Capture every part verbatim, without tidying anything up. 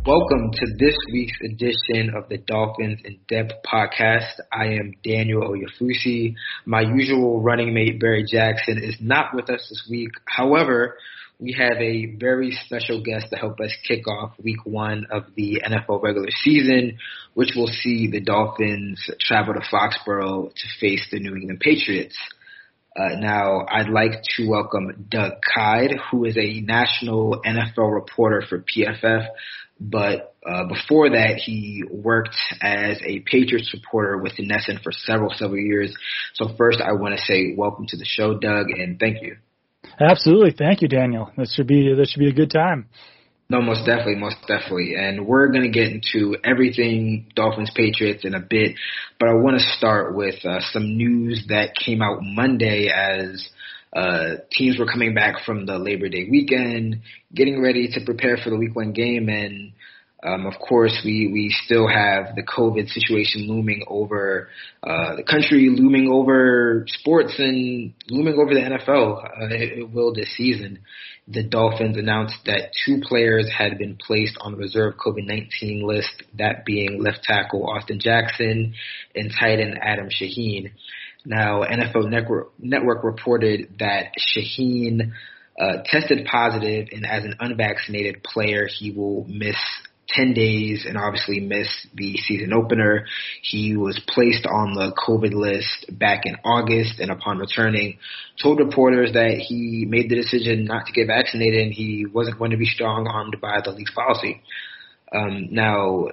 Welcome to this week's edition of the Dolphins in Depth podcast. I am Daniel Oyefusi. My usual running mate, Barry Jackson, is not with us this week. However, we have a very special guest to help us kick off week one of the N F L regular season, which will see the Dolphins travel to Foxborough to face the New England Patriots. Uh, now, I'd like to welcome Doug Kyed, who is a national N F L reporter for P F F. But uh, before that, he worked as a Patriots reporter with NESN for several, several years. So first, I want to say welcome to the show, Doug, and thank you. Absolutely. Thank you, Daniel. This should be this should be a good time. No, most definitely, most definitely. And we're going to get into everything Dolphins Patriots in a bit. But I want to start with uh, some news that came out Monday as Uh, teams were coming back from the Labor Day weekend, getting ready to prepare for the week one game. And, um, of course, we, we still have the COVID situation looming over uh, the country, looming over sports, and looming over the N F L. Uh, it, it will this season. The Dolphins announced that two players had been placed on the reserve COVID nineteen list, that being left tackle Austin Jackson and tight end Adam Shaheen. Now, N F L Network, Network reported that Shaheen uh, tested positive, and as an unvaccinated player, he will miss ten days and obviously miss the season opener. He was placed on the COVID list back in August, and upon returning, told reporters that he made the decision not to get vaccinated and he wasn't going to be strong-armed by the league's policy. Um, now,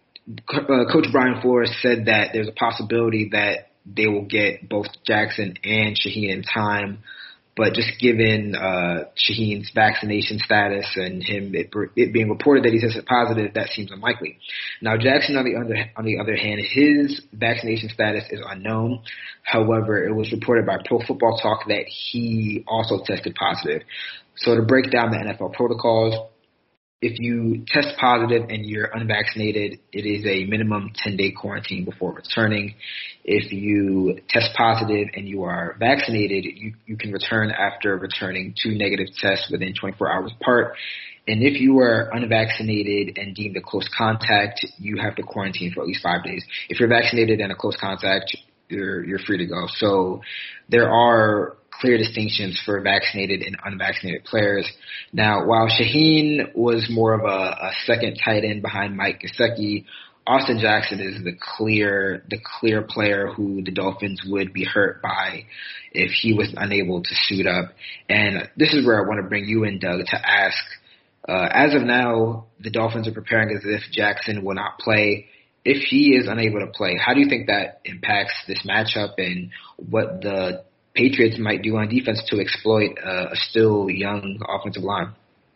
uh, Coach Brian Flores said that there's a possibility that they will get both Jackson and Shaheen in time. But just given uh, Shaheen's vaccination status and him it, it being reported that he tested positive, that seems unlikely. Now, Jackson, on the other on the other hand, his vaccination status is unknown. However, it was reported by Pro Football Talk that he also tested positive. So to break down the N F L protocols, if you test positive and you're unvaccinated, it is a minimum ten-day quarantine before returning. If you test positive and you are vaccinated, you, you can return after returning two negative tests within twenty-four hours apart. And if you are unvaccinated and deemed a close contact, you have to quarantine for at least five days. If you're vaccinated and a close contact, you're, you're free to go. So there are clear distinctions for vaccinated and unvaccinated players. Now, while Shaheen was more of a, a second tight end behind Mike Gesicki, Austin Jackson is the clear the clear player who the Dolphins would be hurt by if he was unable to suit up. And this is where I want to bring you in, Doug, to ask, uh, as of now, the Dolphins are preparing as if Jackson will not play. If he is unable to play, how do you think that impacts this matchup and what the Patriots might do on defense to exploit uh, a still young offensive line?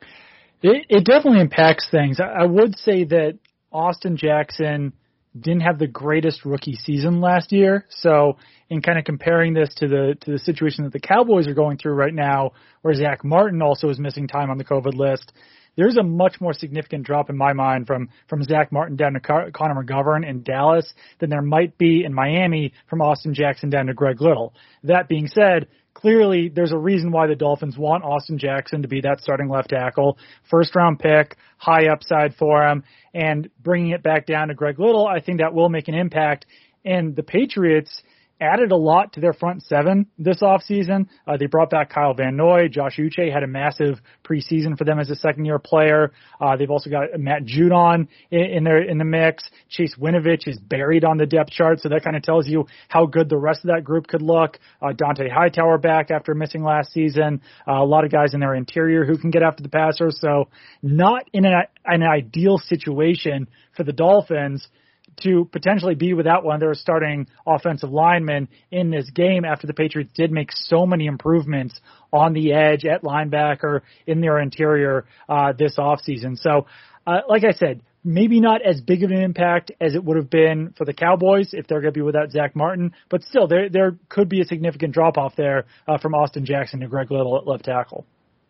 It, it definitely impacts things. I, I would say that Austin Jackson didn't have the greatest rookie season last year. So in kind of comparing this to the to the situation that the Cowboys are going through right now, where Zach Martin also is missing time on the COVID list, there's a much more significant drop in my mind from, from Zach Martin down to Car- Connor McGovern in Dallas than there might be in Miami from Austin Jackson down to Greg Little. That being said, clearly there's a reason why the Dolphins want Austin Jackson to be that starting left tackle. First round pick, high upside for him, and bringing it back down to Greg Little, I think that will make an impact. And the Patriots added a lot to their front seven this offseason. Uh, they brought back Kyle Van Noy. Josh Uche had a massive preseason for them as a second-year player. Uh, they've also got Matt Judon in, in, their, in the mix. Chase Winovich is buried on the depth chart, so that kind of tells you how good the rest of that group could look. Uh, Dante Hightower back after missing last season. Uh, a lot of guys in their interior who can get after the passer. So not in an, an ideal situation for the Dolphins to potentially be without one of their starting offensive linemen in this game after the Patriots did make so many improvements on the edge, at linebacker, in their interior uh, this offseason. So, uh, like I said, maybe not as big of an impact as it would have been for the Cowboys if they're going to be without Zach Martin, but still there there could be a significant drop-off there uh, from Austin Jackson to Greg Little at left tackle.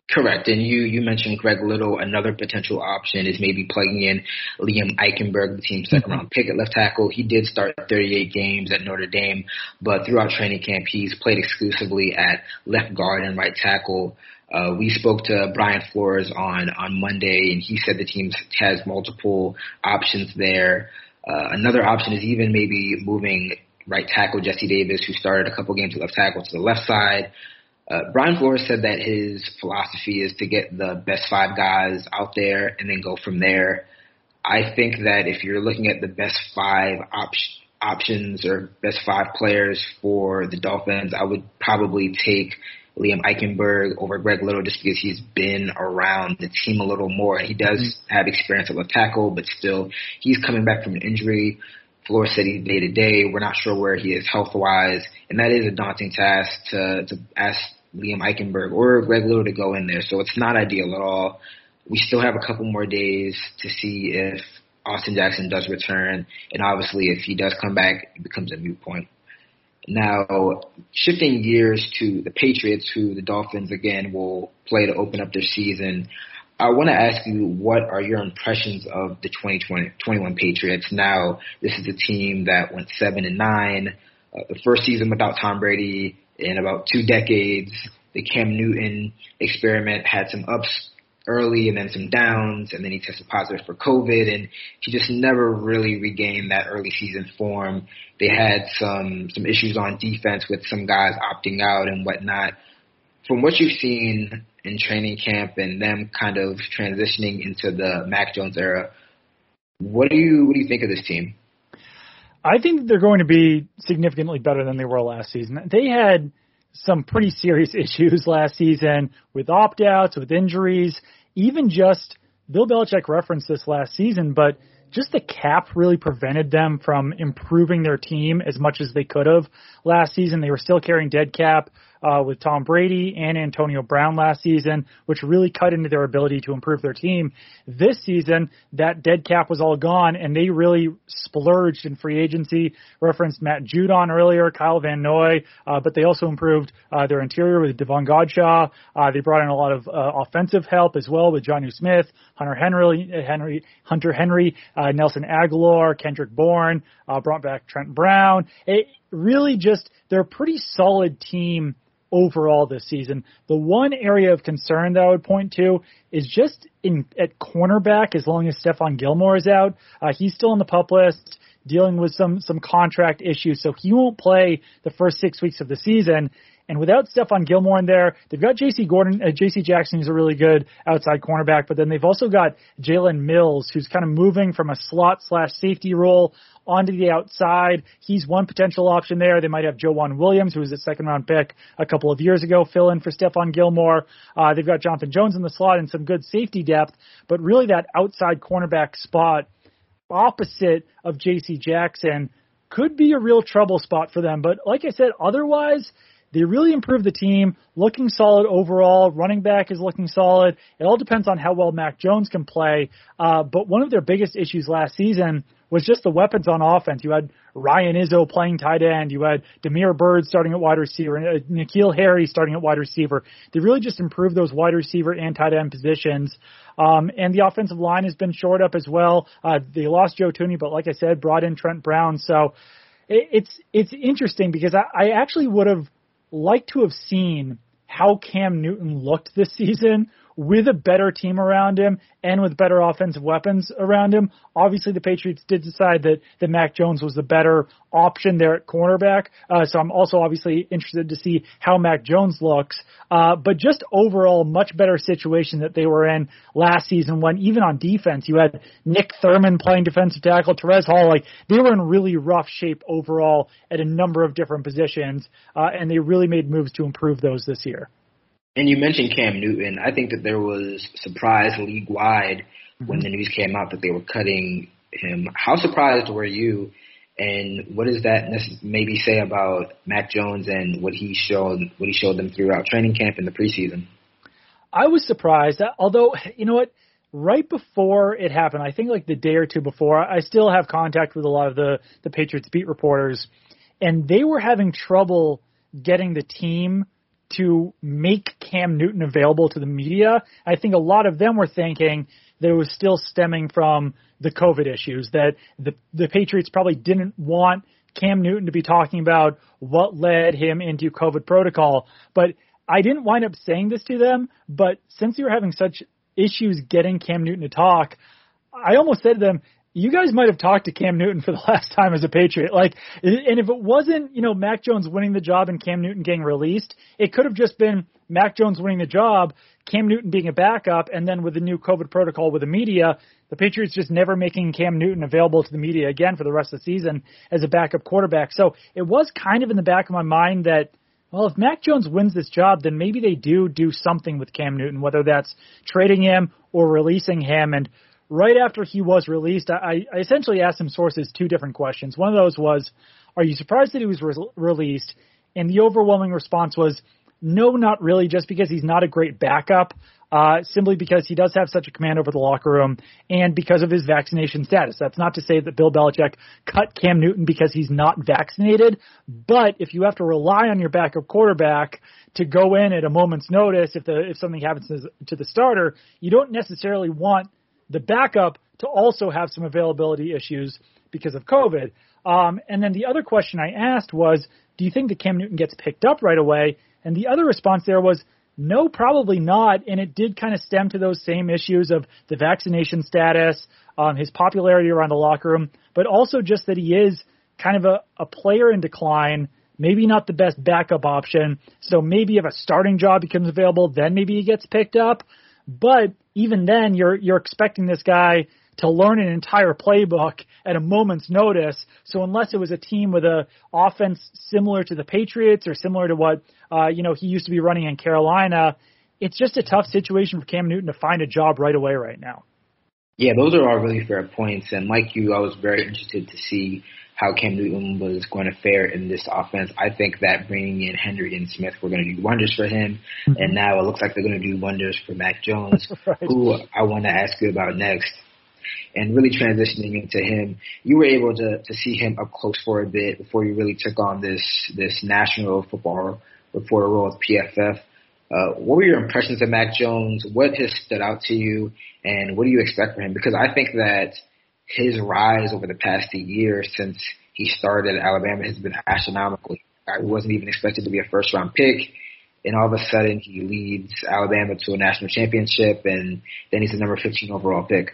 Correct. And you, you mentioned Greg Little. Another potential option is maybe plugging in Liam Eichenberg, the team's second round pick at left tackle. He did start thirty-eight games at Notre Dame, but throughout training camp, he's played exclusively at left guard and right tackle. Uh, we spoke to Brian Flores on, on Monday, and he said the team has multiple options there. Uh, another option is even maybe moving right tackle Jesse Davis, who started a couple games at left tackle, to the left side. Uh, Brian Flores said that his philosophy is to get the best five guys out there and then go from there. I think that if you're looking at the best five op- options or best five players for the Dolphins, I would probably take Liam Eichenberg over Greg Little just because he's been around the team a little more. He does mm-hmm. have experience at left tackle, but still he's coming back from an injury. Flores said he's day to day. We're not sure where he is health wise, and that is a daunting task to, to ask Liam Eichenberg or Greg Little to go in there. So it's not ideal at all. We still have a couple more days to see if Austin Jackson does return. And obviously if he does come back, it becomes a moot point. Now, shifting gears to the Patriots, who the Dolphins, again, will play to open up their season. I want to ask you, what are your impressions of the twenty twenty, twenty-one Patriots? Now, this is a team that went seven and nine, uh, the first season without Tom Brady in about two decades. The Cam Newton experiment had some ups early and then some downs, and then he tested positive for COVID, and he just never really regained that early season form. They had some some issues on defense with some guys opting out and whatnot. From what you've seen in training camp and them kind of transitioning into the Mac Jones era, what do you what do you think of this team? I think they're going to be significantly better than they were last season. They had some pretty serious issues last season with opt-outs, with injuries, even just Bill Belichick referenced this last season, but just the cap really prevented them from improving their team as much as they could have last season. They were still carrying dead cap uh, with Tom Brady and Antonio Brown last season, which really cut into their ability to improve their team. This season, that dead cap was all gone, and they really splurged in free agency. Referenced Matt Judon earlier, Kyle Van Noy, uh, but they also improved uh, their interior with Devon Godshaw. Uh, they brought in a lot of uh, offensive help as well with Jonnu Smith, Hunter Henry, Henry Hunter Henry, uh, Nelson Aguilar, Kendrick Bourne, uh, brought back Trent Brown. It really just, they're a pretty solid team overall this season. The one area of concern that I would point to is just in at cornerback, as long as Stephon Gilmore is out. Uh, he's still on the PUP list, dealing with some some contract issues, so he won't play the first six weeks of the season. And without Stephon Gilmore in there, they've got J C Gordon, uh, J C Jackson, who's a really good outside cornerback, but then they've also got Jalen Mills, who's kind of moving from a slot slash safety role onto the outside. He's one potential option there. They might have Joejuan Williams, who was a second round pick a couple of years ago, fill in for Stephon Gilmore. Uh, they've got Jonathan Jones in the slot and some good safety depth, but really that outside cornerback spot opposite of J C Jackson could be a real trouble spot for them. But like I said, otherwise, they really improved the team, looking solid overall. Running back is looking solid. It all depends on how well Mac Jones can play. Uh, but one of their biggest issues last season was just the weapons on offense. You had Ryan Izzo playing tight end. You had Damiere Byrd starting at wide receiver, and uh, N'Keal Harry starting at wide receiver. They really just improved those wide receiver and tight end positions. Um, and the offensive line has been shored up as well. Uh, they lost Joe Thuney, but like I said, brought in Trent Brown. So it, it's it's interesting because I, I actually would have like to have seen how Cam Newton looked this season with a better team around him and with better offensive weapons around him. Obviously, the Patriots did decide that, that Mac Jones was the better option there at cornerback. Uh, so I'm also obviously interested to see how Mac Jones looks. Uh, but just overall, much better situation that they were in last season when even on defense, you had Nick Thurman playing defensive tackle, Terez Hall. Like, they were in really rough shape overall at a number of different positions, uh, and they really made moves to improve those this year. And you mentioned Cam Newton. I think that there was surprise league-wide mm-hmm. when the news came out that they were cutting him. How surprised were you, and what does that maybe say about Mac Jones and what he showed what he showed them throughout training camp in the preseason? I was surprised, although, you know what, right before it happened, I think like the day or two before, I still have contact with a lot of the, the Patriots beat reporters, and they were having trouble getting the team to make Cam Newton available to the media. I think a lot of them were thinking that it was still stemming from the COVID issues, that the, the Patriots probably didn't want Cam Newton to be talking about what led him into COVID protocol. But I didn't wind up saying this to them, but since you were having such issues getting Cam Newton to talk, I almost said to them, you guys might have talked to Cam Newton for the last time as a Patriot. Like, and if it wasn't, you know, Mac Jones winning the job and Cam Newton getting released, it could have just been Mac Jones winning the job, Cam Newton being a backup, and then with the new COVID protocol with the media, the Patriots just never making Cam Newton available to the media again for the rest of the season as a backup quarterback. So it was kind of in the back of my mind that, well, if Mac Jones wins this job, then maybe they do do something with Cam Newton, whether that's trading him or releasing him. And right after he was released, I, I essentially asked some sources two different questions. One of those was, are you surprised that he was re- released? And the overwhelming response was, no, not really, just because he's not a great backup, uh, simply because he does have such a command over the locker room and because of his vaccination status. That's not to say that Bill Belichick cut Cam Newton because he's not vaccinated, but if you have to rely on your backup quarterback to go in at a moment's notice if the if something happens to the starter, you don't necessarily want the backup to also have some availability issues because of COVID. Um, and then the other question I asked was, do you think that Cam Newton gets picked up right away? And the other response there was, no, probably not. And it did kind of stem to those same issues of the vaccination status, um, his popularity around the locker room, but also just that he is kind of a, a player in decline, maybe not the best backup option. So maybe if a starting job becomes available, then maybe he gets picked up. But even then, you're you're expecting this guy to learn an entire playbook at a moment's notice. So unless it was a team with a offense similar to the Patriots or similar to what uh, you know he used to be running in Carolina, it's just a tough situation for Cam Newton to find a job right away right now. Yeah, those are all really fair points. And like you, I was very interested to see how Cam Newton was going to fare in this offense. I think that bringing in Henry and Smith were going to do wonders for him. Mm-hmm. And now it looks like they're going to do wonders for Mac Jones, right, who I want to ask you about next. And really transitioning into him, you were able to, to see him up close for a bit before you really took on this this national football reporter role with P F F. Uh, what were your impressions of Mac Jones? What has stood out to you? And what do you expect from him? Because I think that his rise over the past few years since he started at Alabama has been astronomical. He wasn't even expected to be a first-round pick, and all of a sudden he leads Alabama to a national championship, and then he's the number fifteen overall pick.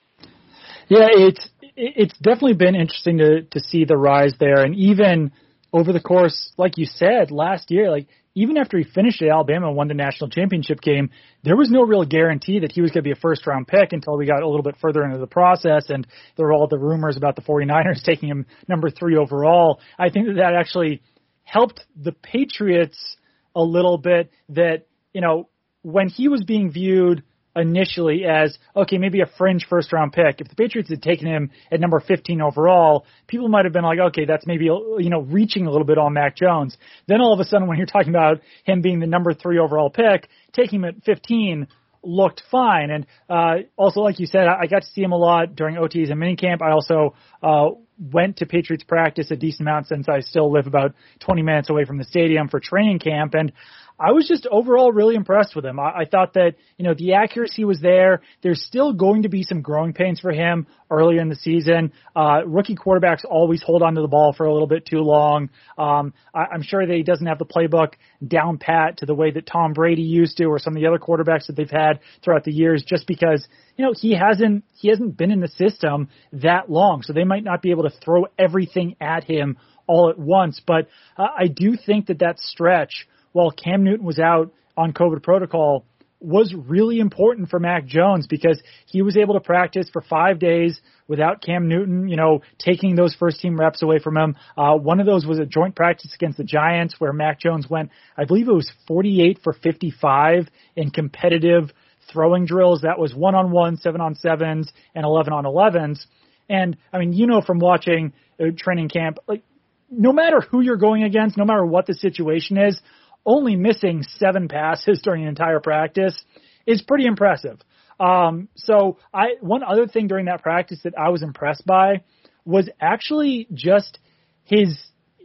Yeah, it's it's definitely been interesting to to see the rise there, and even over the course, like you said, last year, like even after he finished at Alabama and won the national championship game, there was no real guarantee that he was going to be a first-round pick until we got a little bit further into the process, and there were all the rumors about the 49ers taking him number three overall. I think that that actually helped the Patriots a little bit that, you know, when he was being viewed initially as, okay, maybe a fringe first-round pick. If the Patriots had taken him at number fifteen overall, people might have been like, okay, that's maybe, you know, reaching a little bit on Mac Jones. Then all of a sudden, when you're talking about him being the number three overall pick, taking him at fifteen looked fine. And uh, also, like you said, I got to see him a lot during O T As and minicamp. I also uh, went to Patriots practice a decent amount since I still live about twenty minutes away from the stadium for training camp. And I was just overall really impressed with him. I, I thought that, you know, the accuracy was there. There's still going to be some growing pains for him earlier in the season. Uh, rookie quarterbacks always hold on to the ball for a little bit too long. Um, I, I'm sure that he doesn't have the playbook down pat to the way that Tom Brady used to, or some of the other quarterbacks that they've had throughout the years, just because, you know, he hasn't, he hasn't been in the system that long. So they might not be able to throw everything at him all at once. But uh, I do think that that stretch, while Cam Newton was out on COVID protocol, was really important for Mac Jones because he was able to practice for five days without Cam Newton, you know, taking those first team reps away from him. Uh, one of those was a joint practice against the Giants where Mac Jones went, I believe it was forty-eight for fifty-five in competitive throwing drills. That was one-on-one, seven-on-sevens, and eleven-on-elevens. And, I mean, you know from watching uh, training camp, like, no matter who you're going against, no matter what the situation is, only missing seven passes during an entire practice is pretty impressive. Um, so I, one other thing during that practice that I was impressed by was actually just his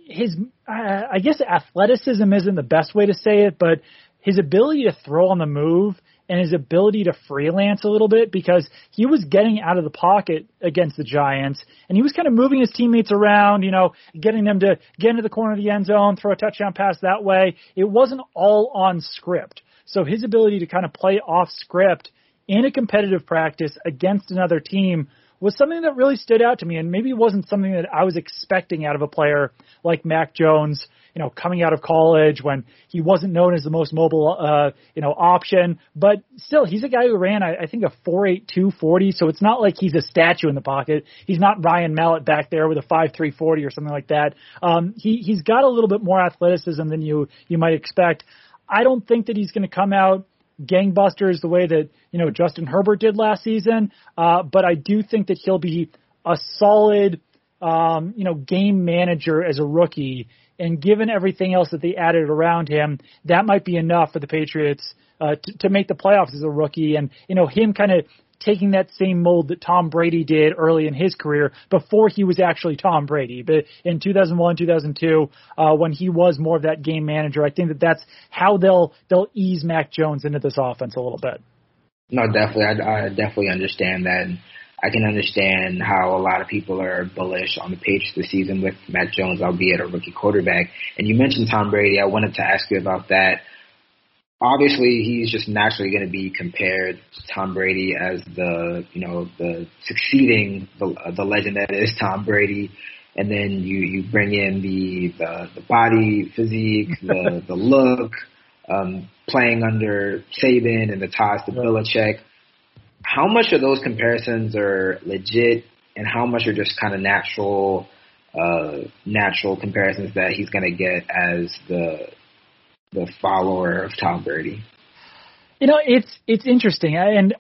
his, uh, I guess athleticism isn't the best way to say it, but his ability to throw on the move and his ability to freelance a little bit, because he was getting out of the pocket against the Giants and he was kind of moving his teammates around, you know, getting them to get into the corner of the end zone, throw a touchdown pass that way. It wasn't all on script. So his ability to kind of play off script in a competitive practice against another team was something that really stood out to me, and maybe it wasn't something that I was expecting out of a player like Mac Jones, you know, coming out of college when he wasn't known as the most mobile, uh, you know, option. But still, he's a guy who ran, I, I think, a four eight two forty, so it's not like he's a statue in the pocket. He's not Ryan Mallett back there with a five three forty or something like that. Um, he, he's got a little bit more athleticism than you, you might expect. I don't think that he's going to come out gangbusters the way that, you know, Justin Herbert did last season. Uh, but I do think that he'll be a solid, um, you know, game manager as a rookie. And given everything else that they added around him, that might be enough for the Patriots uh, to, to make the playoffs as a rookie. And, you know, him kind of taking that same mold that Tom Brady did early in his career before he was actually Tom Brady. But in two thousand one, two thousand two, uh, when he was more of that game manager, I think that that's how they'll they'll ease Mac Jones into this offense a little bit. No, definitely. I, I definitely understand that. And I can understand how a lot of people are bullish on the Patriots this season with Mac Jones, albeit a rookie quarterback. And you mentioned Tom Brady. I wanted to ask you about that. Obviously, he's just naturally going to be compared to Tom Brady as the, you know, the succeeding, the, the legend that is Tom Brady. And then you, you bring in the, the, the body, physique, the, the look, um, playing under Saban and the ties to Belichick. How much of those comparisons are legit and how much are just kind of natural, uh, natural comparisons that he's going to get as the, the follower of Tom Brady? You know, it's it's interesting, and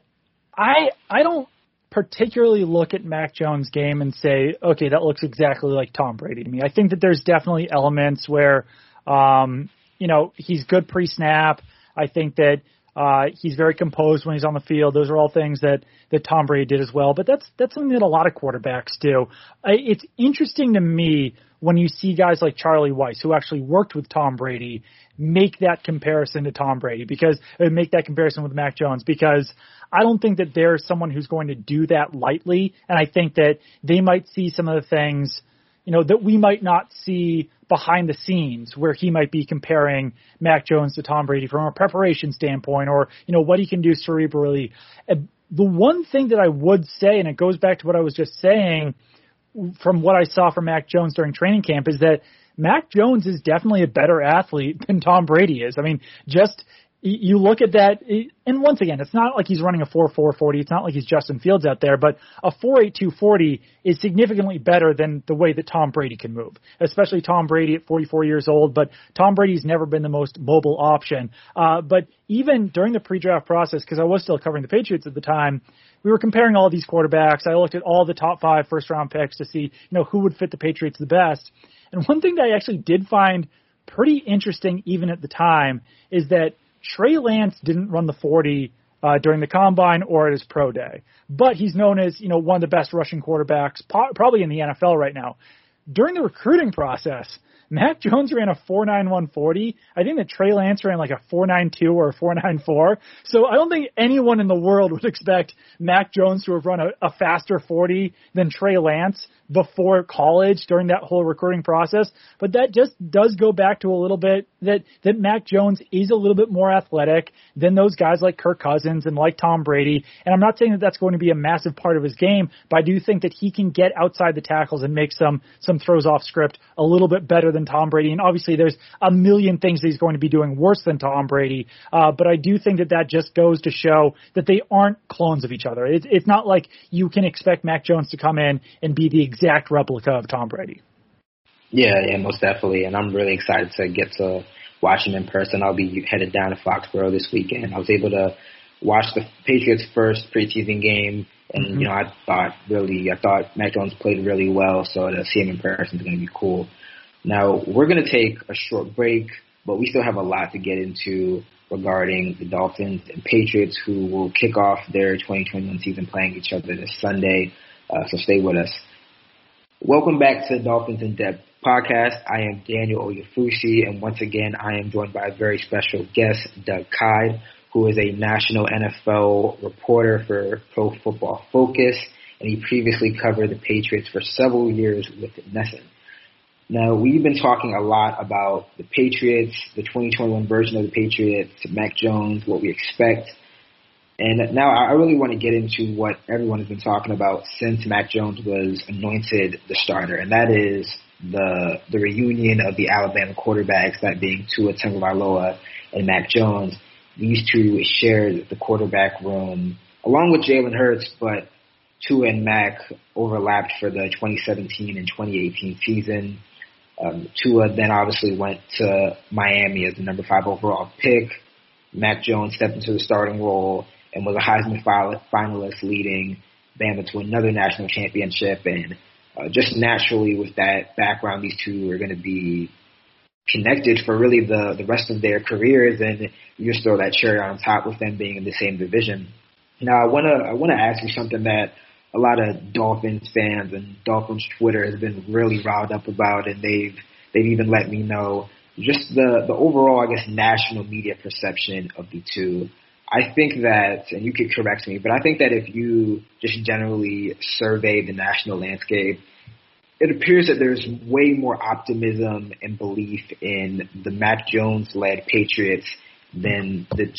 I I don't particularly look at Mac Jones' game and say, okay, that looks exactly like Tom Brady to me. I think that there's definitely elements where, um, you know, he's good pre-snap. I think that uh, he's very composed when he's on the field. Those are all things that, that Tom Brady did as well. But that's that's something that a lot of quarterbacks do. I, it's interesting to me when you see guys like Charlie Weiss, who actually worked with Tom Brady, make that comparison to Tom Brady, because uh, make that comparison with Mac Jones, because I don't think that there's someone who's going to do that lightly. And I think that they might see some of the things, you know, that we might not see behind the scenes, where he might be comparing Mac Jones to Tom Brady from a preparation standpoint, or, you know, what he can do cerebrally. Uh, the one thing that I would say, and it goes back to what I was just saying, from what I saw from Mac Jones during training camp, is that Mac Jones is definitely a better athlete than Tom Brady is. I mean, just you look at that, and once again, it's not like he's running a four four forty. It's not like he's Justin Fields out there, but a four eight two forty is significantly better than the way that Tom Brady can move, especially Tom Brady at forty-four years old. But Tom Brady's never been the most mobile option. Uh, but even during the pre-draft process, because I was still covering the Patriots at the time, we were comparing all of these quarterbacks. I looked at all the top five first-round picks to see, you know, who would fit the Patriots the best. And one thing that I actually did find pretty interesting even at the time is that Trey Lance didn't run the forty uh, during the combine or at his pro day, but he's known as, you know, one of the best rushing quarterbacks po- probably in the N F L right now. During the recruiting process, Mac Jones ran a four nine one forty. I think that Trey Lance ran like a four nine two or a four nine four. So I don't think anyone in the world would expect Mac Jones to have run a, a faster forty than Trey Lance before college during that whole recruiting process. But that just does go back to a little bit that, that Mac Jones is a little bit more athletic than those guys like Kirk Cousins and like Tom Brady. And I'm not saying that that's going to be a massive part of his game, but I do think that he can get outside the tackles and make some, some throws off script a little bit better than Tom Brady. And obviously there's a million things that he's going to be doing worse than Tom Brady. Uh, but I do think that that just goes to show that they aren't clones of each other. It's, it's not like you can expect Mac Jones to come in and be the exact replica of Tom Brady. Yeah, yeah, most definitely. And I'm really excited to get to watch him in person. I'll be headed down to Foxborough this weekend. I was able to watch the Patriots' first preseason game. And, mm-hmm. you know, I thought really, I thought Mac Jones played really well. So to see him in person is going to be cool. Now, we're going to take a short break, but we still have a lot to get into regarding the Dolphins and Patriots, who will kick off their twenty twenty-one season playing each other this Sunday. Uh, so stay with us. Welcome back to Dolphins in Depth. podcast. I am Daniel Oyefusi, and once again, I am joined by a very special guest, Doug Kyed, who is a national N F L reporter for Pro Football Focus, and he previously covered the Patriots for several years with NESN. Now, we've been talking a lot about the Patriots, the twenty twenty-one version of the Patriots, Mac Jones, what we expect. And now I really want to get into what everyone has been talking about since Mac Jones was anointed the starter, and that is the the reunion of the Alabama quarterbacks, that being Tua Tagovailoa and Mac Jones. These two shared the quarterback room along with Jalen Hurts, but Tua and Mac overlapped for the twenty seventeen and twenty eighteen season. Um, Tua then obviously went to Miami as the number five overall pick. Mac Jones stepped into the starting role and was a Heisman finalist, leading Bama to another national championship. And uh, just naturally with that background, these two are going to be connected for really the, the rest of their careers. And you just throw that cherry on top with them being in the same division. Now, I want to I want to ask you something that a lot of Dolphins fans and Dolphins Twitter has been really riled up about, and they've they've even let me know just the, the overall, I guess, national media perception of the two. I think that, and you could correct me, but I think that if you just generally survey the national landscape, it appears that there's way more optimism and belief in the Mac Jones-led Patriots than the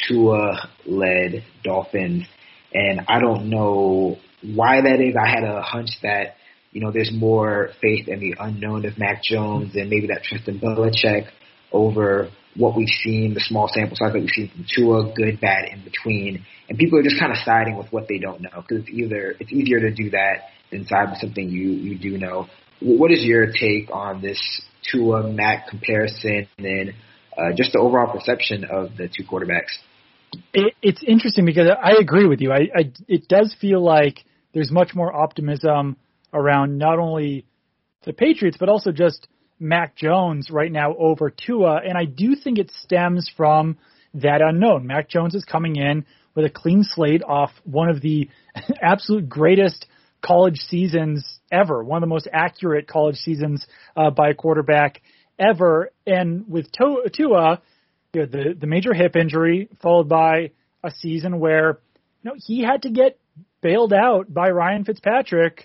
Tua-led Dolphins. And I don't know why that is. I had a hunch that, you know, there's more faith in the unknown of Mac Jones and maybe that trust in Belichick over what we've seen, the small sample size that we've seen from Tua, good, bad, in between. And people are just kind of siding with what they don't know, because it's either it's easier to do that than side with something you, you do know. What is your take on this Tua-Mac comparison and uh, just the overall perception of the two quarterbacks? It, it's interesting because I agree with you. I, I, it does feel like there's much more optimism around not only the Patriots, but also just Mac Jones right now over Tua, and I do think it stems from that unknown. Mac Jones is coming in with a clean slate off one of the absolute greatest college seasons ever, one of the most accurate college seasons uh, by a quarterback ever, and with Tua, you know, the, the major hip injury followed by a season where, you know, he had to get bailed out by Ryan Fitzpatrick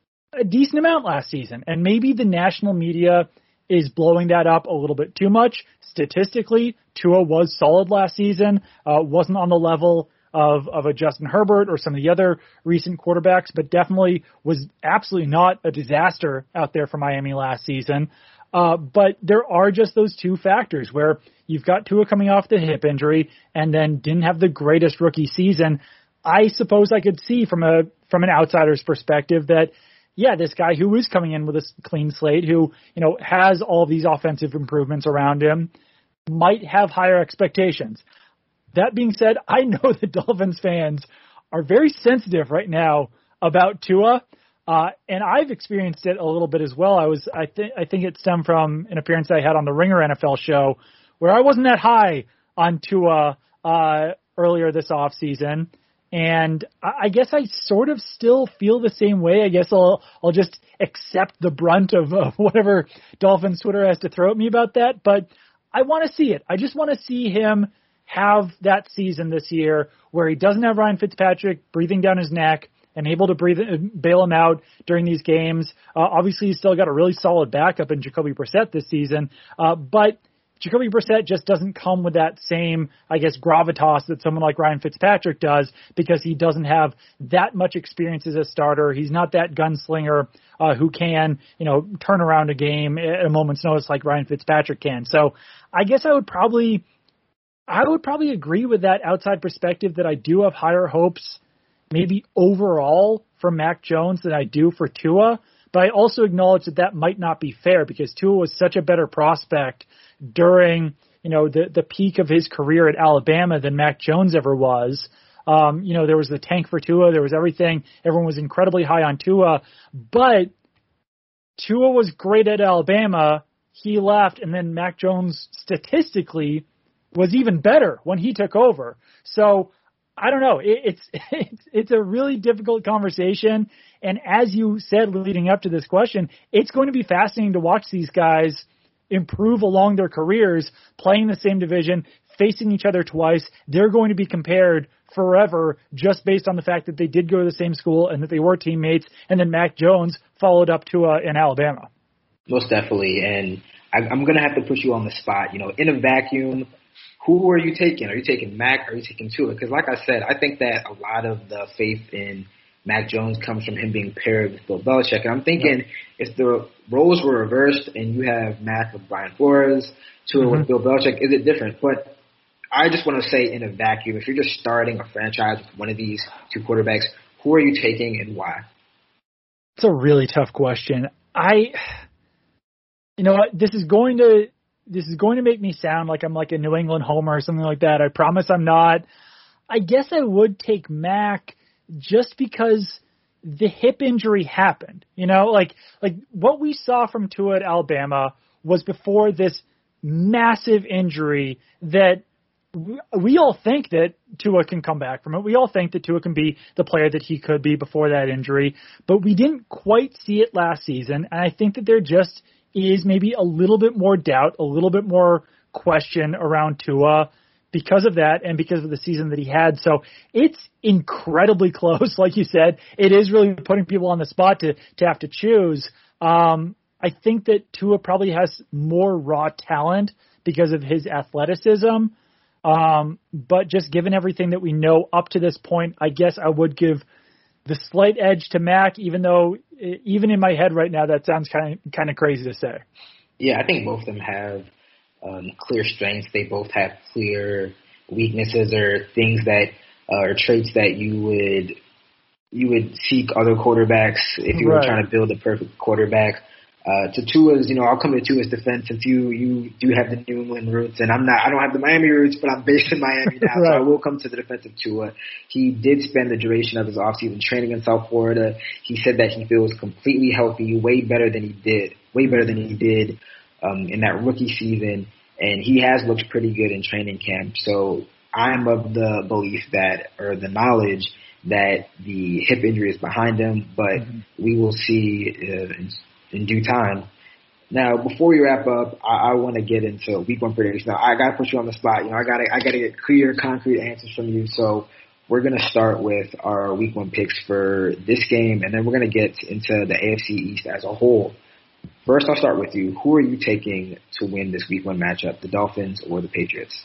a decent amount last season, and maybe the national media is blowing that up a little bit too much. Statistically, Tua was solid last season, uh, wasn't on the level of, of a Justin Herbert or some of the other recent quarterbacks, but definitely was absolutely not a disaster out there for Miami last season. Uh, but there are just those two factors where you've got Tua coming off the hip injury and then didn't have the greatest rookie season. I suppose I could see from a from an outsider's perspective that, yeah, this guy who is coming in with a clean slate, who, you know, has all these offensive improvements around him, might have higher expectations. That being said, I know the Dolphins fans are very sensitive right now about Tua, uh, and I've experienced it a little bit as well. I was, I think, I think it stemmed from an appearance I had on the Ringer N F L show where I wasn't that high on Tua uh, earlier this offseason. And I guess I sort of still feel the same way. I guess I'll I'll just accept the brunt of, of whatever Dolphins Twitter has to throw at me about that. But I want to see it. I just want to see him have that season this year where he doesn't have Ryan Fitzpatrick breathing down his neck and able to breathe, bail him out during these games. Uh, obviously, he's still got a really solid backup in Jacoby Brissett this season. Uh, but Jacoby Brissett just doesn't come with that same, I guess, gravitas that someone like Ryan Fitzpatrick does, because he doesn't have that much experience as a starter. He's not that gunslinger uh, who can, you know, turn around a game at a moment's notice like Ryan Fitzpatrick can. So I guess I would probably, I would probably agree with that outside perspective that I do have higher hopes, maybe overall for Mac Jones than I do for Tua. But I also acknowledge that that might not be fair because Tua was such a better prospect during, you know, the, the peak of his career at Alabama than Mac Jones ever was. Um, you know, there was the tank for Tua. There was everything. Everyone was incredibly high on Tua. But Tua was great at Alabama. He left, and then Mac Jones statistically was even better when he took over. So I don't know. It, it's it's it's a really difficult conversation, and as you said leading up to this question, it's going to be fascinating to watch these guys improve along their careers, playing the same division, facing each other twice. They're going to be compared forever just based on the fact that they did go to the same school and that they were teammates, and then Mac Jones followed up Tua in Alabama. Most definitely, and I, I'm going to have to put you on the spot. You know, in a vacuum, who are you taking? Are you taking Mac or are you taking Tua? Because like I said, I think that a lot of the faith in Mac Jones comes from him being paired with Bill Belichick. And I'm thinking yeah. if the roles were reversed and you have Mac with Brian Flores, Tua mm-hmm. with Bill Belichick, is it different? But I just want to say in a vacuum, if you're just starting a franchise with one of these two quarterbacks, who are you taking and why? It's a really tough question. I, you know what, this is going to – This is going to make me sound like I'm like a New England homer or something like that. I promise I'm not. I guess I would take Mac just because the hip injury happened. You know, like like what we saw from Tua at Alabama was before this massive injury that we, we all think that Tua can come back from it. We all think that Tua can be the player that he could be before that injury, but we didn't quite see it last season. And I think that there just is maybe a little bit more doubt, a little bit more question around Tua because of that and because of the season that he had. So it's incredibly close. Like you said, it is really putting people on the spot to, to have to choose. Um, I think that Tua probably has more raw talent because of his athleticism. Um, but just given everything that we know up to this point, I guess I would give the slight edge to Mac, even though even in my head right now, that sounds kind of kind of crazy to say. Yeah, I think both of them have um, clear strengths. They both have clear weaknesses or things that uh, or traits that you would you would seek other quarterbacks if you right. were trying to build a perfect quarterback. Uh, to Tua's, you know, I'll come to Tua's defense since you, you do have the New England roots, and I'm not, I don't have the Miami roots, but I'm based in Miami now, right. so I will come to the defense of Tua. He did spend the duration of his offseason training in South Florida. He said that he feels completely healthy, way better than he did, way better than he did um, in that rookie season, and he has looked pretty good in training camp. So I'm of the belief that, or the knowledge that the hip injury is behind him, but mm-hmm. we will see uh, in in due time. Now, before we wrap up, I, I want to get into week one predictions. Now, I got to put you on the spot. You know, I got to, I got to get clear, concrete answers from you. So we're going to start with our week one picks for this game, and then we're going to get into the A F C East as a whole. First, I'll start with you. Who are you taking to win this week one matchup, the Dolphins or the Patriots?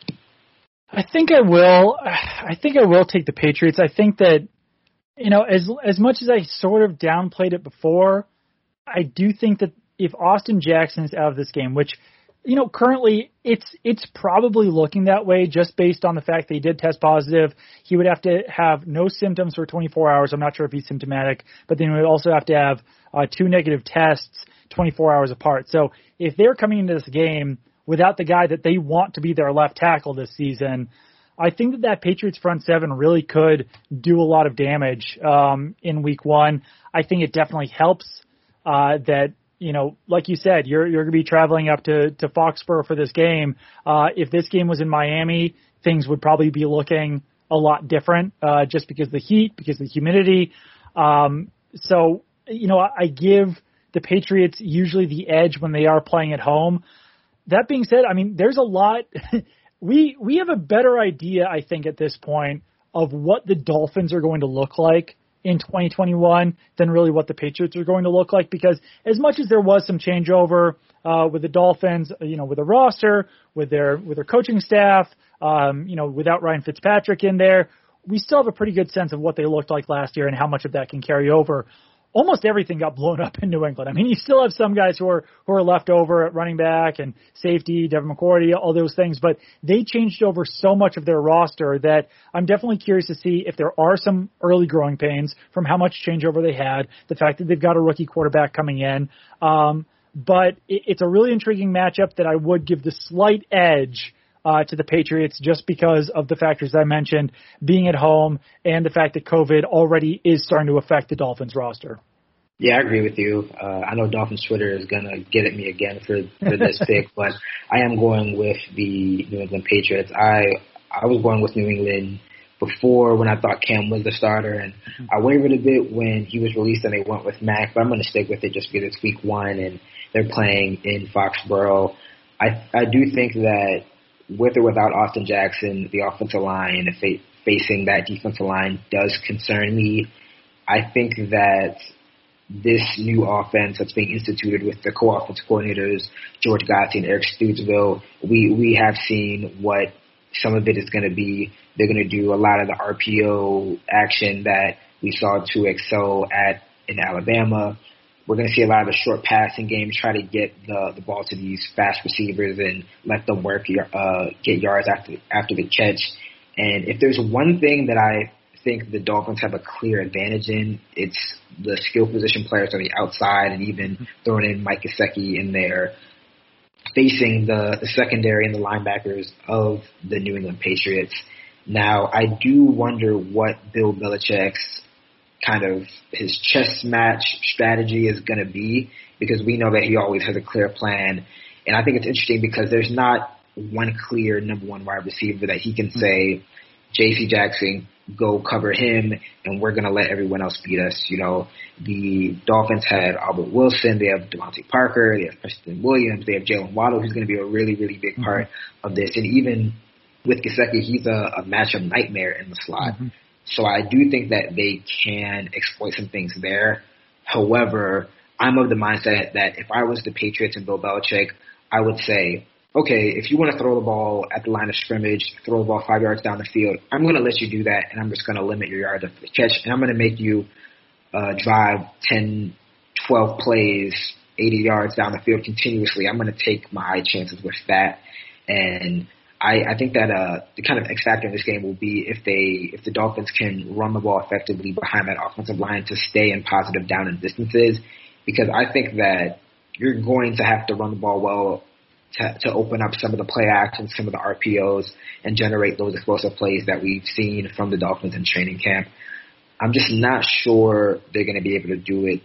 I think I will. I think I will take the Patriots. I think that, you know, as as much as I sort of downplayed it before, I do think that if Austin Jackson is out of this game, which, you know, currently it's it's probably looking that way just based on the fact that he did test positive. He would have to have no symptoms for twenty-four hours. I'm not sure if he's symptomatic, but then he would also have to have uh, two negative tests twenty-four hours apart. So if they're coming into this game without the guy that they want to be their left tackle this season, I think that that Patriots front seven really could do a lot of damage um, in week one. I think it definitely helps uh, that, you know, like you said, you're you're going to be traveling up to, to Foxborough for this game. Uh, if this game was in Miami, things would probably be looking a lot different uh, just because of the heat, because of the humidity. Um, so, you know, I, I give the Patriots usually the edge when they are playing at home. That being said, I mean, there's a lot. we we have a better idea, I think, at this point of what the Dolphins are going to look like in twenty twenty-one than really what the Patriots are going to look like, because as much as there was some changeover uh, with the Dolphins, you know, with the roster, with their with their coaching staff, um, you know, without Ryan Fitzpatrick in there, we still have a pretty good sense of what they looked like last year and how much of that can carry over. Almost everything got blown up in New England. I mean, you still have some guys who are who are left over at running back and safety, Devin McCourty, all those things, but they changed over so much of their roster that I'm definitely curious to see if there are some early growing pains from how much changeover they had, the fact that they've got a rookie quarterback coming in. Um, but it, it's a really intriguing matchup that I would give the slight edge Uh, to the Patriots just because of the factors I mentioned, being at home and the fact that COVID already is starting to affect the Dolphins roster. Yeah, I agree with you. Uh, I know Dolphins Twitter is going to get at me again for, for this pick, but I am going with the New England Patriots. I I was going with New England before when I thought Cam was the starter, and I wavered a bit when he was released and they went with Mac, but I'm going to stick with it just because it's week one and they're playing in Foxborough. I I do think that with or without Austin Jackson, the offensive line fa- facing that defensive line does concern me. I think that this new offense that's being instituted with the co-offensive coordinators, George Gotti and Eric Stootsville, we, we have seen what some of it is going to be. They're going to do a lot of the R P O action that we saw to excel at in Alabama. We're going to see a lot of the short passing game, try to get the, the ball to these fast receivers and let them work, uh, get yards after, after the catch. And if there's one thing that I think the Dolphins have a clear advantage in, it's the skill position players on the outside, and even throwing in Mike Gesicki in there, facing the, the secondary and the linebackers of the New England Patriots. Now, I do wonder what Bill Belichick's kind of his chess match strategy is going to be, because we know that he always has a clear plan. And I think it's interesting because there's not one clear number one wide receiver that he can say, J C Jackson, go cover him, and we're going to let everyone else beat us. You know, the Dolphins had Albert Wilson, they have Devontae Parker, they have Preston Williams, they have Jalen Waddle, who's going to be a really, really big part mm-hmm. of this. And even with Gesicki, he's a, a matchup nightmare in the slot. Mm-hmm. So I do think that they can exploit some things there. However, I'm of the mindset that if I was the Patriots and Bill Belichick, I would say, okay, if you want to throw the ball at the line of scrimmage, throw the ball five yards down the field, I'm going to let you do that, and I'm just going to limit your yards after the catch, and I'm going to make you uh, drive ten, twelve plays, eighty yards down the field continuously. I'm going to take my high chances with that. And I, I think that uh, the kind of X factor in this game will be if they, if the Dolphins can run the ball effectively behind that offensive line to stay in positive down and distances, because I think that you're going to have to run the ball well to, to open up some of the play actions, some of the R P Os, and generate those explosive plays that we've seen from the Dolphins in training camp. I'm just not sure they're going to be able to do it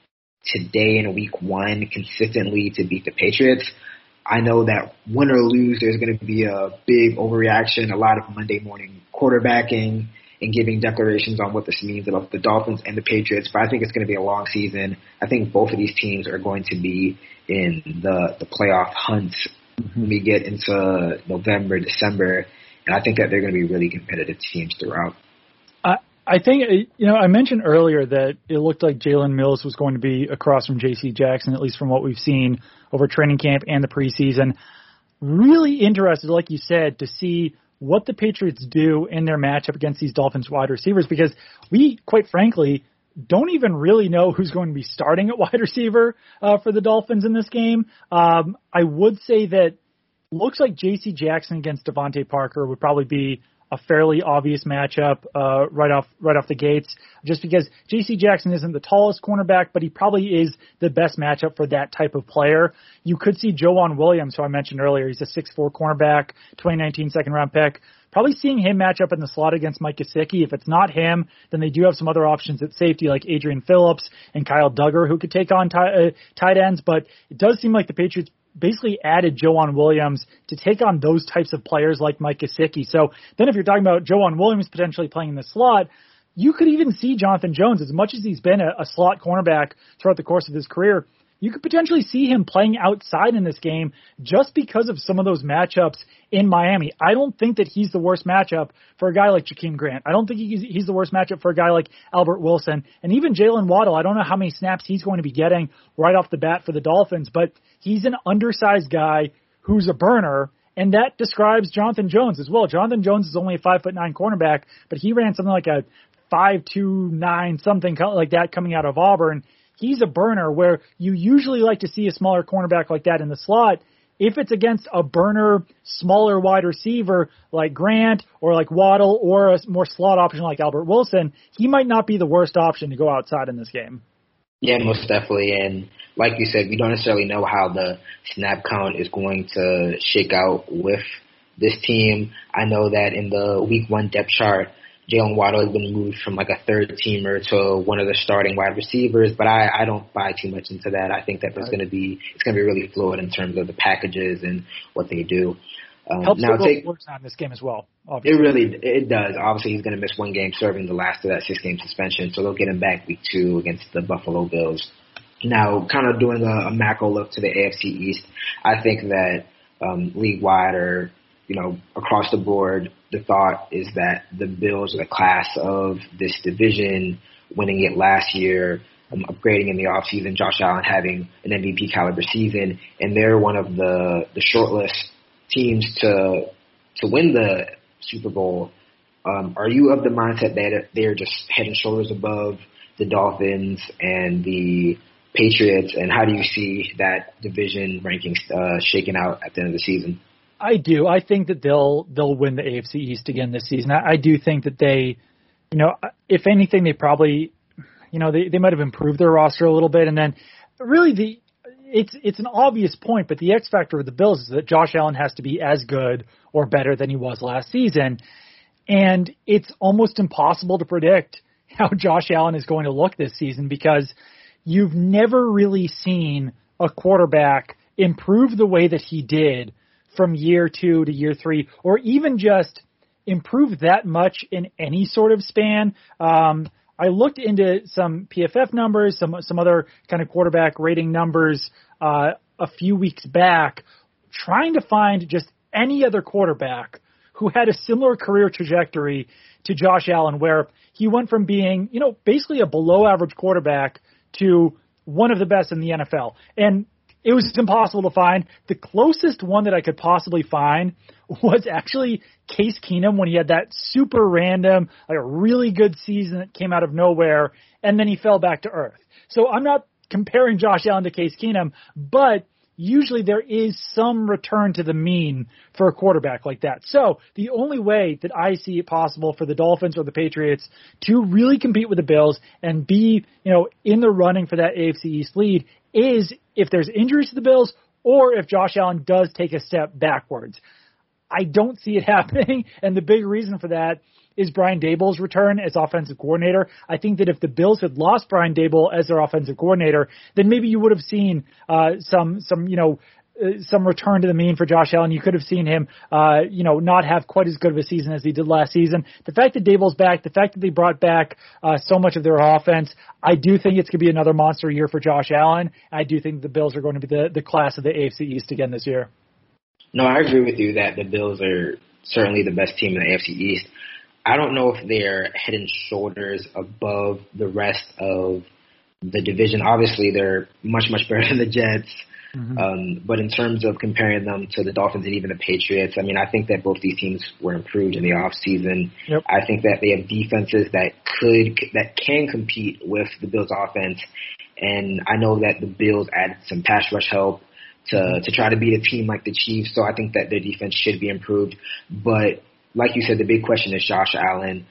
today in week one consistently to beat the Patriots. I know that win or lose, there's going to be a big overreaction, a lot of Monday morning quarterbacking and giving declarations on what this means about the Dolphins and the Patriots, but I think it's going to be a long season. I think both of these teams are going to be in the, the playoff hunt when we get into November, December, and I think that they're going to be really competitive teams throughout. I I think, you know, I mentioned earlier that it looked like Jalen Mills was going to be across from J C Jackson, at least from what we've seen over training camp and the preseason. Really interested, like you said, to see what the Patriots do in their matchup against these Dolphins wide receivers, because we, quite frankly, don't even really know who's going to be starting at wide receiver uh, for the Dolphins in this game. Um, I would say that looks like J C Jackson against Devontae Parker would probably be a fairly obvious matchup uh, right off right off the gates, just because J C Jackson isn't the tallest cornerback, but he probably is the best matchup for that type of player. You could see Joejuan Williams, who I mentioned earlier. He's a six foot four cornerback, twenty nineteen second round pick. Probably seeing him match up in the slot against Mike Gesicki. If it's not him, then they do have some other options at safety like Adrian Phillips and Kyle Duggar, who could take on t- uh, tight ends. But it does seem like the Patriots basically added Joejuan Williams to take on those types of players like Mike Gesicki. So then if you're talking about Joejuan Williams potentially playing in the slot, you could even see Jonathan Jones, as much as he's been a, a slot cornerback throughout the course of his career, you could potentially see him playing outside in this game just because of some of those matchups in Miami. I don't think that he's the worst matchup for a guy like Jakeem Grant. I don't think he's, he's the worst matchup for a guy like Albert Wilson. And even Jalen Waddle, I don't know how many snaps he's going to be getting right off the bat for the Dolphins, but he's an undersized guy who's a burner, and that describes Jonathan Jones as well. Jonathan Jones is only a five foot nine cornerback, but he ran something like a five two nine, something like that coming out of Auburn. He's a burner, where you usually like to see a smaller cornerback like that in the slot. If it's against a burner, smaller wide receiver like Grant or like Waddle or a more slot option like Albert Wilson, he might not be the worst option to go outside in this game. Yeah, most definitely. And like you said, we don't necessarily know how the snap count is going to shake out with this team. I know that in the week one depth chart, Jalen Waddle has been moved from like a third teamer to one of the starting wide receivers, but I, I don't buy too much into that. I think that there's going to be, it's going to be really fluid in terms of the packages and what they do. Um, Helps now the take works on this game as well. it Obviously. really it does. Obviously, he's going to miss one game, serving the last of that six game suspension, so they'll get him back week two against the Buffalo Bills. Now, kind of doing a, a macro look to the A F C East, I think that um, league-wide or, you know, across the board, the thought is that the Bills are the class of this division, winning it last year, um, upgrading in the offseason, Josh Allen having an M V P caliber season, and they're one of the, the shortlist teams to to win the Super Bowl. Um, are you of the mindset that they're just head and shoulders above the Dolphins and the Patriots, and how do you see that division rankings uh, shaking out at the end of the season? I do. I think that they'll they'll win the A F C East again this season. I, I do think that they, you know, if anything, they probably, you know, they, they might have improved their roster a little bit, and then really the it's it's an obvious point, but the X factor of the Bills is that Josh Allen has to be as good or better than he was last season, and it's almost impossible to predict how Josh Allen is going to look this season because you've never really seen a quarterback improve the way that he did from year two to year three, or even just improve that much in any sort of span. Um, I looked into some P F F numbers, some some other kind of quarterback rating numbers uh, a few weeks back, trying to find just any other quarterback who had a similar career trajectory to Josh Allen, where he went from being, you know, basically a below average quarterback to one of the best in the N F L. And it was impossible to find. The closest one that I could possibly find was actually Case Keenum when he had that super random, like a really good season that came out of nowhere, and then he fell back to earth. So I'm not comparing Josh Allen to Case Keenum, but usually there is some return to the mean for a quarterback like that. So the only way that I see it possible for the Dolphins or the Patriots to really compete with the Bills and be, you know, in the running for that A F C East lead is if there's injuries to the Bills or if Josh Allen does take a step backwards. I don't see it happening, and the big reason for that is Brian Daboll's return as offensive coordinator. I think that if the Bills had lost Brian Daboll as their offensive coordinator, then maybe you would have seen uh, some, some, you know, uh, some return to the mean for Josh Allen. You could have seen him, uh, you know, not have quite as good of a season as he did last season. The fact that Daboll's back, the fact that they brought back uh, so much of their offense, I do think it's going to be another monster year for Josh Allen. I do think the Bills are going to be the, the class of the A F C East again this year. No, I agree with you that the Bills are certainly the best team in the A F C East. I don't know if they're head and shoulders above the rest of the division. Obviously, they're much, much better than the Jets. Mm-hmm. Um, but in terms of comparing them to the Dolphins and even the Patriots, I mean, I think that both these teams were improved in the offseason. Yep. I think that they have defenses that could, that can compete with the Bills offense. And I know that the Bills added some pass rush help to, to try to beat a team like the Chiefs. So I think that their defense should be improved. But like you said, the big question is Josh Allen.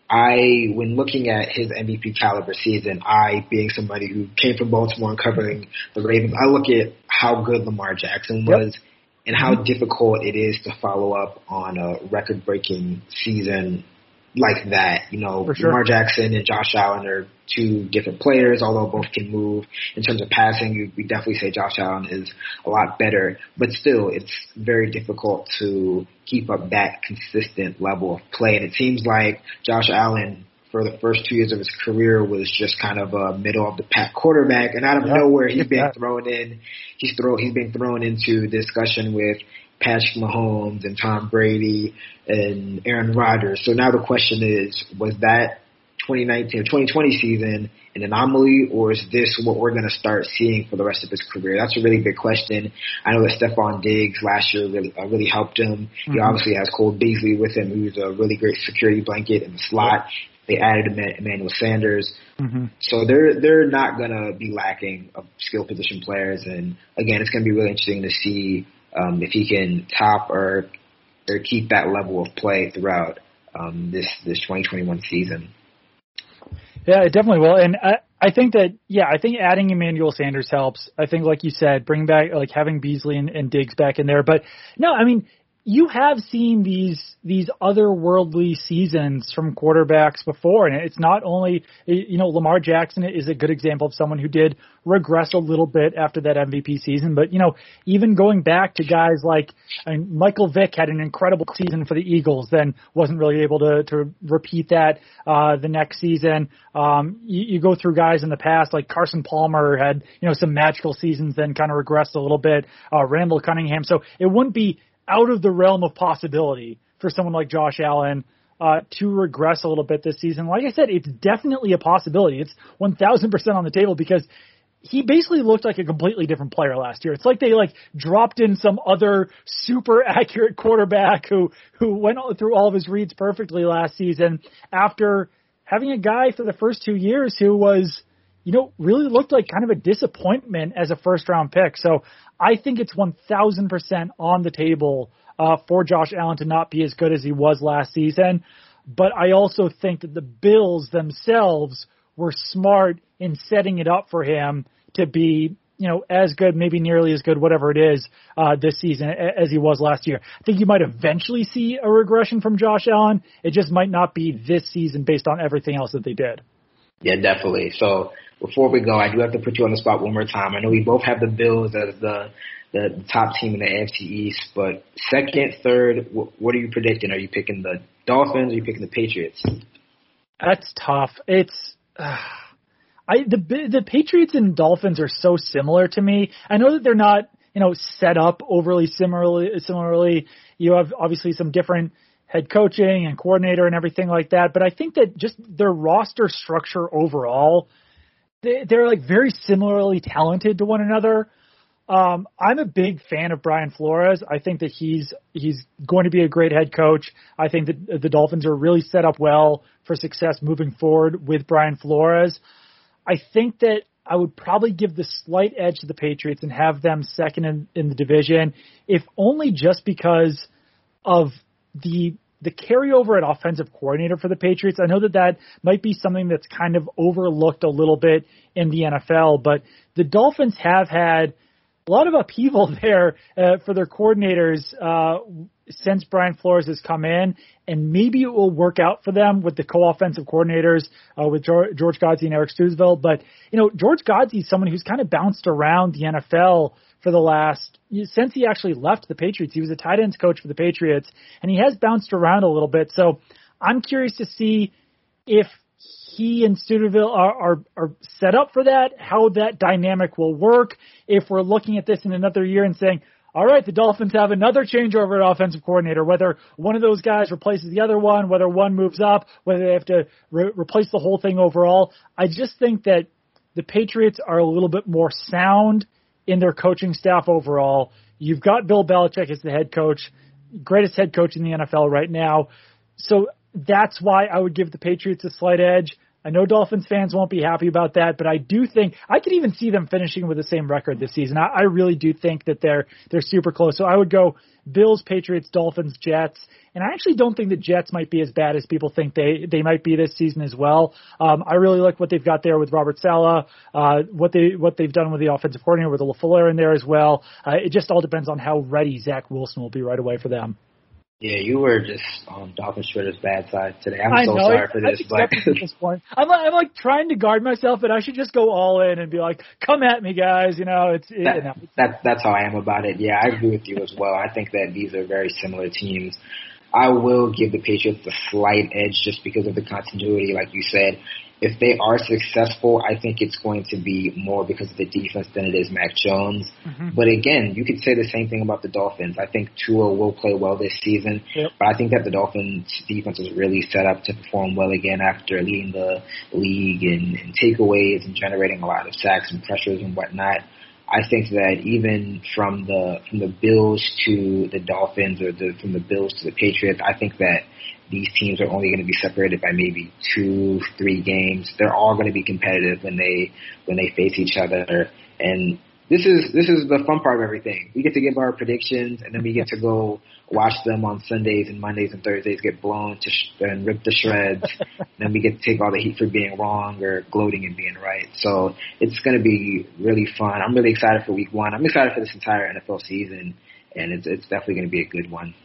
I, when looking at his M V P caliber season, I, being somebody who came from Baltimore and covering the Ravens, I look at how good Lamar Jackson was yep. and how mm-hmm. difficult it is to follow up on a record-breaking season like that. You know, sure. Lamar Jackson and Josh Allen are two different players, although both can move. In terms of passing, we definitely say Josh Allen is a lot better, but still, it's very difficult to keep up that consistent level of play. And it seems like Josh Allen, for the first two years of his career, was just kind of a middle of the pack quarterback, and out of yeah. nowhere, he's been yeah. thrown in. He's throw he's been thrown into discussion with Patrick Mahomes and Tom Brady and Aaron Rodgers. So now the question is, was that twenty nineteen or twenty twenty season an anomaly, or is this what we're going to start seeing for the rest of his career? That's a really big question. I know that Stephon Diggs last year really uh, really helped him. Mm-hmm. He obviously has Cole Beasley with him, who's a really great security blanket in the slot. They added Emmanuel Sanders. Mm-hmm. So they're they're not going to be lacking of skill position players. And, again, it's going to be really interesting to see um, if he can top or or keep that level of play throughout um, this, this twenty twenty-one season. Yeah, it definitely will. And I, I think that, yeah, I think adding Emmanuel Sanders helps. I think, like you said, bring back, like having Beasley and, and Diggs back in there. But no, I mean, you have seen these these otherworldly seasons from quarterbacks before, and it's not only, you know, Lamar Jackson is a good example of someone who did regress a little bit after that M V P season, but, you know, even going back to guys like I mean, Michael Vick had an incredible season for the Eagles, then wasn't really able to, to repeat that uh, the next season. Um, you, you go through guys in the past, like Carson Palmer had, you know, some magical seasons, then kind of regressed a little bit, uh, Randall Cunningham, so it wouldn't be out of the realm of possibility for someone like Josh Allen uh, to regress a little bit this season. Like I said, it's definitely a possibility. It's one thousand percent on the table because he basically looked like a completely different player last year. It's like they like dropped in some other super accurate quarterback who, who went through all of his reads perfectly last season after having a guy for the first two years who was, you know, really looked like kind of a disappointment as a first round pick. So I think it's one thousand percent on the table uh, for Josh Allen to not be as good as he was last season. But I also think that the Bills themselves were smart in setting it up for him to be, you know, as good, maybe nearly as good, whatever it is, uh, this season as he was last year. I think you might eventually see a regression from Josh Allen. It just might not be this season based on everything else that they did. Yeah, definitely. So before we go, I do have to put you on the spot one more time. I know we both have the Bills as the the top team in the A F C East, but second, third, what are you predicting? Are you picking the Dolphins or are you picking the Patriots? That's tough. It's uh, I the the Patriots and Dolphins are so similar to me. I know that they're not, you know, set up overly similarly. Similarly, you have obviously some different head coaching and coordinator and everything like that, but I think that just their roster structure overall, they, they're like very similarly talented to one another. Um, I'm a big fan of Brian Flores. I think that he's he's going to be a great head coach. I think that the Dolphins are really set up well for success moving forward with Brian Flores. I think that I would probably give the slight edge to the Patriots and have them second in, in the division, if only just because of the the carryover at offensive coordinator for the Patriots. I know that that might be something that's kind of overlooked a little bit in the N F L, but the Dolphins have had a lot of upheaval there uh, for their coordinators uh, since Brian Flores has come in, and maybe it will work out for them with the co-offensive coordinators uh, with George, George Godsey and Eric Stoogsville. But, you know, George Godsey is someone who's kind of bounced around the N F L for the last, since he actually left the Patriots. He was a tight ends coach for the Patriots, and he has bounced around a little bit. So I'm curious to see if he and Stoogsville are, are, are set up for that, how that dynamic will work. If we're looking at this in another year and saying, all right, the Dolphins have another changeover at offensive coordinator, whether one of those guys replaces the other one, whether one moves up, whether they have to re- replace the whole thing overall. I just think that the Patriots are a little bit more sound in their coaching staff overall. You've got Bill Belichick as the head coach, greatest head coach in the N F L right now. So that's why I would give the Patriots a slight edge. I know Dolphins fans won't be happy about that, but I do think I could even see them finishing with the same record this season. I, I really do think that they're they're super close. So I would go Bills, Patriots, Dolphins, Jets, and I actually don't think the Jets might be as bad as people think they they might be this season as well. Um, I really like what they've got there with Robert Saleh, uh, what they what they've done with the offensive coordinator with LaFleur in there as well. Uh, it just all depends on how ready Zach Wilson will be right away for them. Yeah, you were just on Dolphin Shredder's bad side today. I'm I so know, sorry for this, but at this point, I'm like, I'm like trying to guard myself, but I should just go all in and be like, "Come at me, guys!" You know, it's it, that, you know. that that's how I am about it. Yeah, I agree with you as well. I think that these are very similar teams. I will give the Patriots a slight edge just because of the continuity, like you said. If they are successful, I think it's going to be more because of the defense than it is Mac Jones. Mm-hmm. But again, you could say the same thing about the Dolphins. I think Tua will play well this season, yep. but I think that the Dolphins defense is really set up to perform well again after leading the league in, in takeaways and generating a lot of sacks and pressures and whatnot. I think that even from the from the Bills to the Dolphins or the, from the Bills to the Patriots, I think that these teams are only going to be separated by maybe two, three games. They're all going to be competitive when they when they face each other. And this is this is the fun part of everything. We get to give our predictions, and then we get to go watch them on Sundays and Mondays and Thursdays get blown to sh- and ripped to shreds. Then we get to take all the heat for being wrong or gloating and being right. So it's going to be really fun. I'm really excited for week one. I'm excited for this entire N F L season, and it's it's definitely going to be a good one.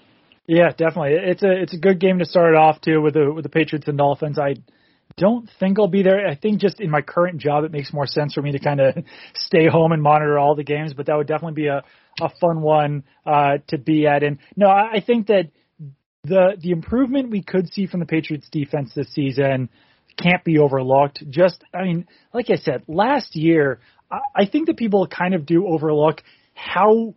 Yeah, definitely. It's a it's a good game to start it off too with the with the Patriots and Dolphins. I don't think I'll be there. I think just in my current job, it makes more sense for me to kind of stay home and monitor all the games. But that would definitely be a a fun one uh, to be at. And no, I, I think that the the improvement we could see from the Patriots defense this season can't be overlooked. Just, I mean, like I said, last year, I, I think that people kind of do overlook how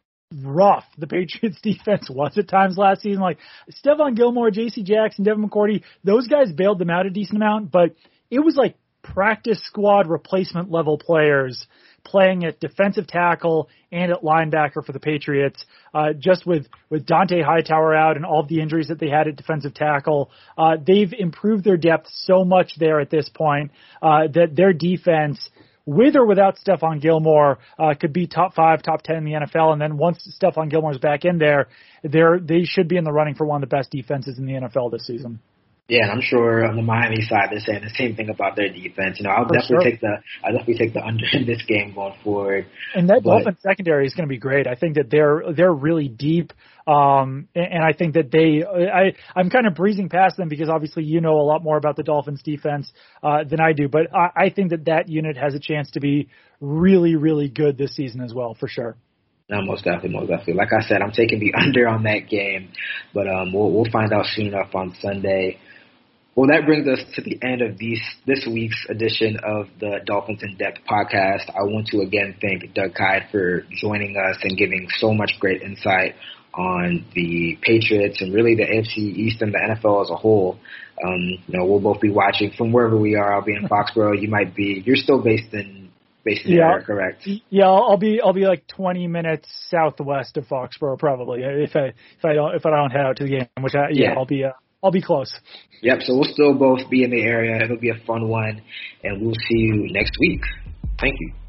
rough the Patriots defense was at times last season. Like Stephon Gilmore, J C Jackson, Devin McCourty, those guys bailed them out a decent amount, but it was like practice squad replacement level players playing at defensive tackle and at linebacker for the Patriots. Uh, just with, with Dante Hightower out and all of the injuries that they had at defensive tackle, uh, they've improved their depth so much there at this point, uh, that their defense, with or without Stephon Gilmore, uh, could be top five, top ten in the N F L. And then once Stephon Gilmore's back in there, they're, they should be in the running for one of the best defenses in the N F L this season. Yeah, and I'm sure on the Miami side they're saying the same thing about their defense. You know, I'll For definitely sure. take the I'll definitely take the under in this game going forward. And that But- Dolphins secondary is going to be great. I think that they're they're really deep, um, and, and I think that they I I'm kind of breezing past them because obviously you know a lot more about the Dolphins defense uh, than I do. But I, I think that that unit has a chance to be really really good this season as well, for sure. No, most definitely, most definitely. Like I said, I'm taking the under on that game, but um, we'll we'll find out soon enough on Sunday. Well, that brings us to the end of these, this week's edition of the Dolphins in Depth podcast. I want to again thank Doug Kyed for joining us and giving so much great insight on the Patriots and really the A F C East and the N F L as a whole. Um, you know, we'll both be watching from wherever we are. I'll be in Foxborough. You might be. You're still based in based in the Yeah. area, correct? Yeah, I'll, I'll be I'll be like twenty minutes southwest of Foxborough probably if I if I don't if I don't head out to the game, which I yeah, Yeah. I'll be uh, I'll be close. Yep. So we'll still both be in the area. It'll be a fun one, and we'll see you next week. Thank you.